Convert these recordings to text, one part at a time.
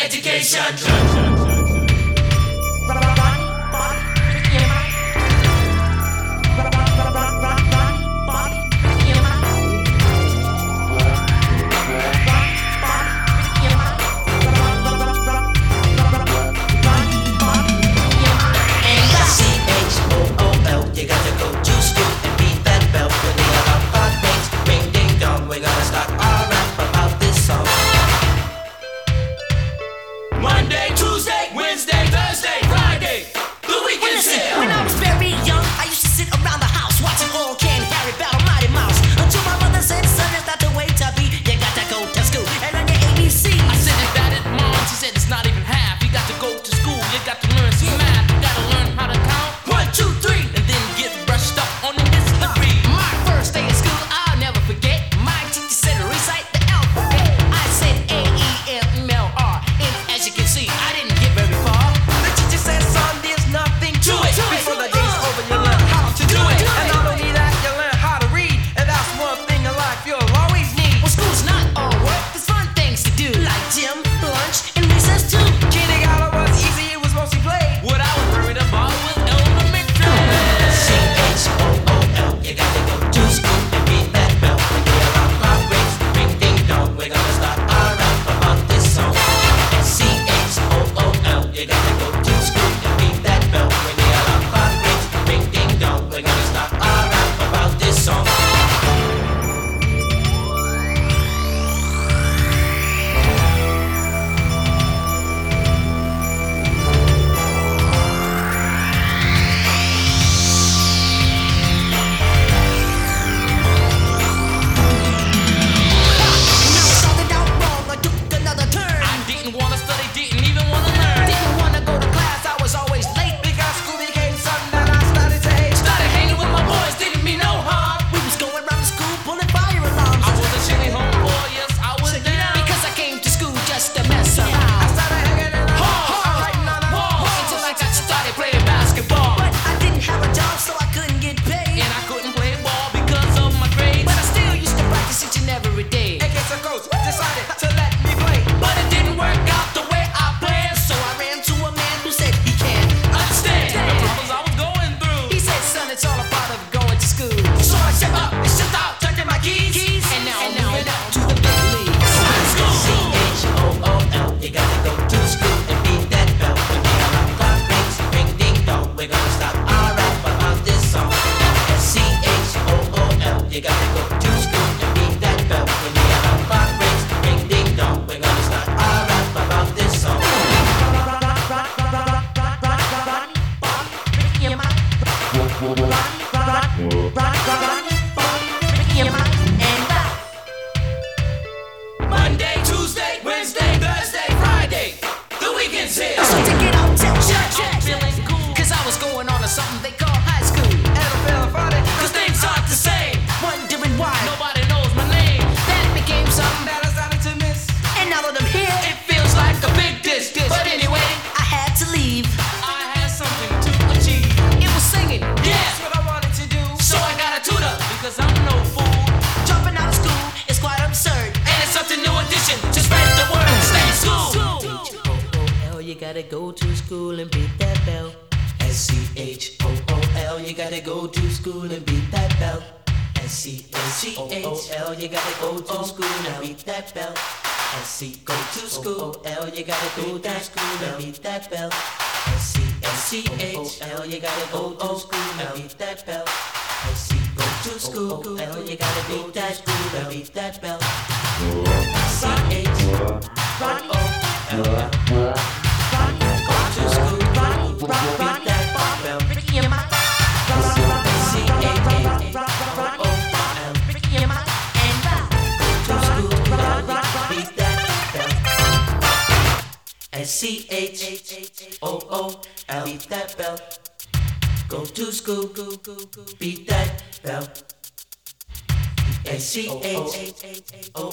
education. Monday, Tuesday, Wednesday, Thursday, Friday. The weekend's here. When I was very young, I used to sit around the house watching Old Can Harry battle Mighty Mouse. Until my mother said, son, it's not the way to be. You got to go to school and learn your ABC. I said it bad at mom. She said it's not even half. You got to go to school. You got to learn some math. You got to learn how to count 1, 2, 3, and then get brushed up on the history. My first day at school, I'll never forget. My teacher said recite the alphabet. I said A-E-M-L-R, and as you can see, I didn't get very far. The teacher said, son, there's nothing to it. Before the day's over, you learn how to do it. And not only that, you learn how to read. And that's one thing in life you'll always need. Well, school's not all work, there's fun things to do, like gym, lunch, and recess too. Kindergarten was easy, it was mostly play. What I was worried about was elementary. C-H-O-O-L, you gotta go to school and beat that bell. When you hear our clock rings, ring ding dong, we're gonna start our rap about this song. C-H-O-O-L, you gotta go to school and beat that bell. When you hear our clock rings, ring ding dong, we're gonna start our rap about this song. When I started out wrong, I took another turn. I didn't want to study, didn't even want to learn. Didn't want to go to class, I was always late. Because school became something that I started to hate. Started hanging with my boys, didn't mean no harm. We was going around the school pulling fire alarms. I was a shitty homeboy, yes, I was down. Because I came to school just to mess I around. started hanging in the hall, writing on the Walls, until I got started playing basketball. But I didn't have a job, so I couldn't get paid. And I couldn't play ball because of my grades. But I still used to practice each and every day. in case the coach decided to let me play. But it didn't work out the way I planned. So I ran to a man who said he can't Understand the problems I was going through. He said, son, it's all a part of going to school. So I shut up and shut out, turned in my keys. And now I'm moving out to the big leagues. C-H-O-O-L, you gotta go to school and beat that bell. When you hear our clock rings, ring ding dong, we're gonna start our rap about this song. C-H-O-O-L, you gotta go to school and beat that bell. When you hear our clock rings, ring ding dong, we're gonna start our rap about this song. Monday, Tuesday, Wednesday, Thursday, Friday. The weekend's here. So to get out, check. I'm feeling cool. Cause I was going on to something they call high school. And I'm feeling funny. Cause things aren't the same. Wondering why. Nobody knows my name. That became something. That I started to miss. And now that I'm here, It feels like a big dish. But anyway, I had to leave. I had something to achieve. It was singing. That's Yeah, what I wanted to do. so I got a tutor because I'm no fool. Dropping out of school is quite absurd. And it's such a new addition to spread the word. Stay in school. C-H-O-O-L, you gotta go to school and beat that bell. S-C-H-O-O-L, you gotta go to school and beat that bell. S-C-H-O-O-L, you gotta go to school and beat that bell. S-C-Go-to-school-L, you gotta go to school and beat that bell. S-C-H-O-O-L, you gotta go to school and beat that bell. S-C-Go-to-school-L, you gotta beat that school and beat that bell. C-H-O-O-L, go to school, beat that bell. C-H-O-O-L, beat that bell. Go to school, beat that bell.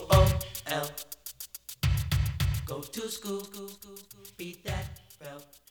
C-H-O-O-L, go to school, beat that bell.